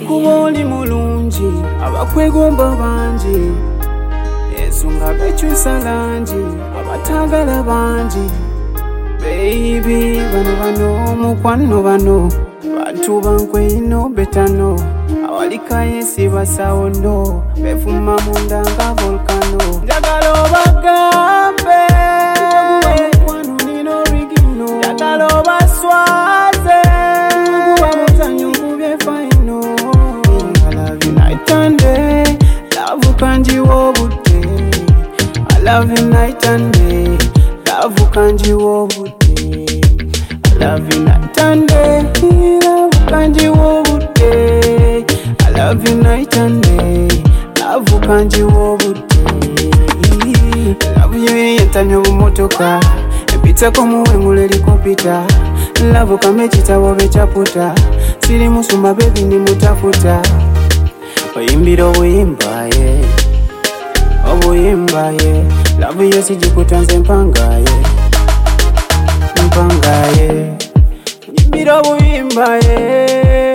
kuboli mulungi abakwegomba bangi ensonga bekyusa langi abatagala bangi baby bano mukwano bano bantu bankweino betano awalikaye sibasawo no befuma munda nga volcano njagala obagambe mukwano nino rigino njagala obaswaze kuba muzanyo ngubye faino I love you night and day love kanji wobute I love you night and day love kanji wobute I love you night and day love kanji wobute I love you night and day love kanji wobute love you yentamya bumotoka epita komuwengula elikopita love kamekitabo bechaputa siri musuma bebi ni mutafuta oyimbira obuyimbaye obuyimbaye love yesi jikutanze mpangaye oyimbira obuyimbaye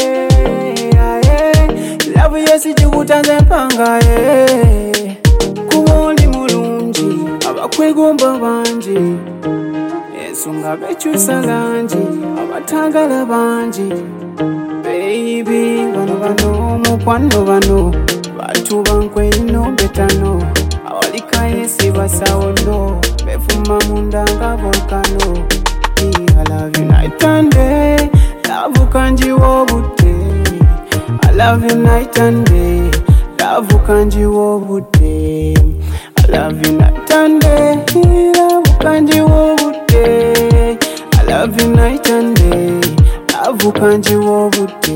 love yesi jikutanze mpangaye kuboli mulungi abakwegomba bangi ensonga bekyusa langi abatagala bangi baby bano mukwano bano bantu bankweino betano awalikaye sibasawo no befuma munda nga volcano I love you night and day love kanji wobute I love you night and day love kanji wobute I love you night and day love kanji wobute I love you night and day love kanji wobute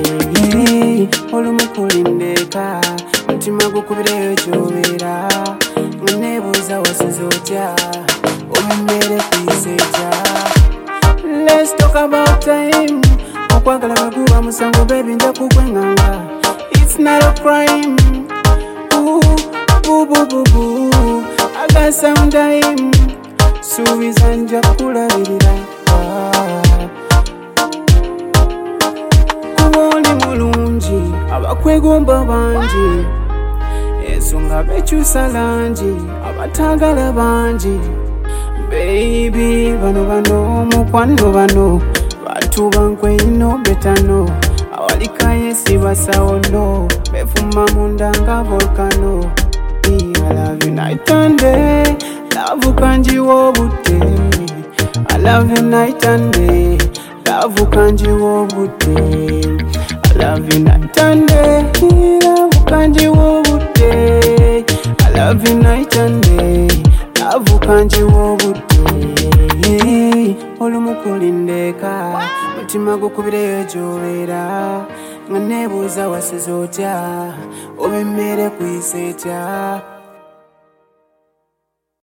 olumukulindeka mutima gukubireyo gyobera nebuuza wasize otya omumere kwiseja let's talk about time okwagala baguba musango baby nja kukwenganga it's not a crime ooh boo boo boo boo I got some time subiza nja kulabirira kuboli mulungi abakwegomba bangi ensonga bekyusa langi abatagala bangi baby bano mukwano bano bantu bankweino betano awalikaye sibasawo no befuma munda nga volcano I love you night and day love kanji wobute I love you night and day love kanji wobute I love you night and day love kanji wobute I love you night and day love kanji wobute olumukulindeka mutima gukubireyo gyobera nga nebuuza wasize otya obemmere kwiseetya